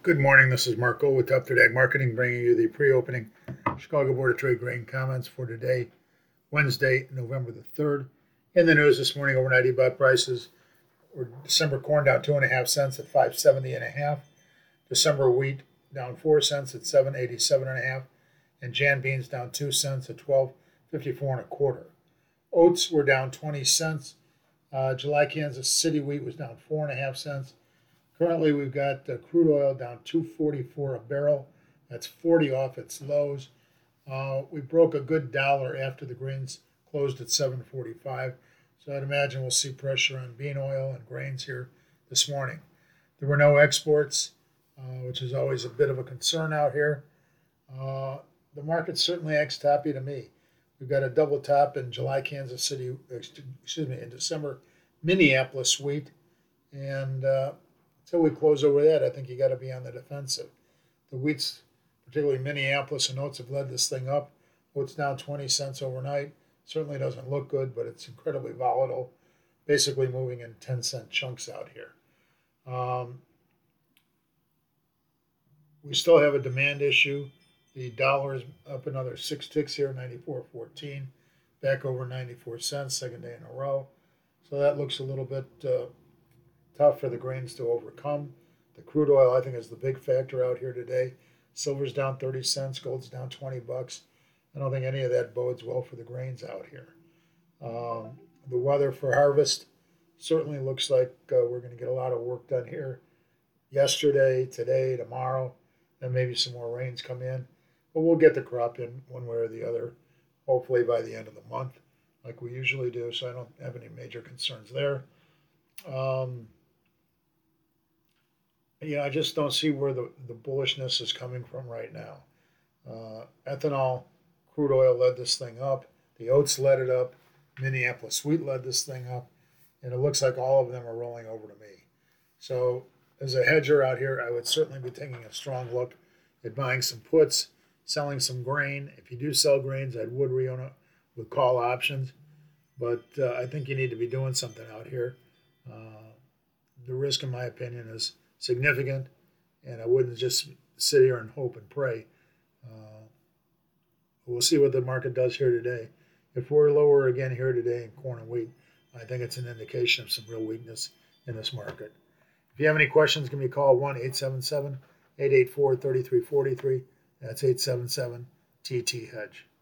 Good morning. This is Mark Gold with Top Third Ag Marketing, bringing you the pre-opening Chicago Board of Trade grain comments for today, Wednesday, November the 3rd. In the news this morning, overnight EBOT prices were December corn down 2.5 cents at 570.5. December wheat down 4 cents at 787.5, and Jan beans down 2 cents at 12.54 Oats were down 20 cents. July Kansas City wheat was down 4.5 cents. Currently, we've got crude oil down 244 a barrel. That's 40 off its lows. We broke a good dollar after the grains closed at 7.45. So I'd imagine we'll see pressure on bean oil and grains here this morning. There were no exports, which is always a bit of a concern out here. The market certainly acts toppy to me. We've got a double top in July Kansas City, in December Minneapolis wheat, and until we close over that, I think you got to be on the defensive. The wheats, particularly Minneapolis and oats, have led this thing up. Oats down 20 cents overnight. Certainly doesn't look good, but it's incredibly volatile, basically moving in 10-cent chunks out here. We still have a demand issue. The dollar is up another 6 ticks here, 94.14, back over 94 cents, second day in a row. So that looks a little bit tough for the grains to overcome. The crude oil, I think, is the big factor out here today. Silver's down 30 cents, gold's down 20 bucks. I don't think any of that bodes well for the grains out here. The weather for harvest certainly looks like we're going to get a lot of work done here yesterday, today, tomorrow, and maybe some more rains come in. But we'll get the crop in one way or the other, hopefully by the end of the month, like we usually do, so I don't have any major concerns there. I just don't see where the bullishness is coming from right now. Ethanol, crude oil led this thing up. The oats led it up. Minneapolis wheat led this thing up. And it looks like all of them are rolling over to me. So as a hedger out here, I would certainly be taking a strong look at buying some puts, selling some grain. If you do sell grains, I would re-own it with call options. But I think you need to be doing something out here. The risk, in my opinion, is significant, and I wouldn't just sit here and hope and pray. We'll see what the market does here today. If we're lower again here today in corn and wheat, I think it's an indication of some real weakness in this market. If you have any questions, give me a call, 1-877-884-3343. That's 877-TT-HEDGE.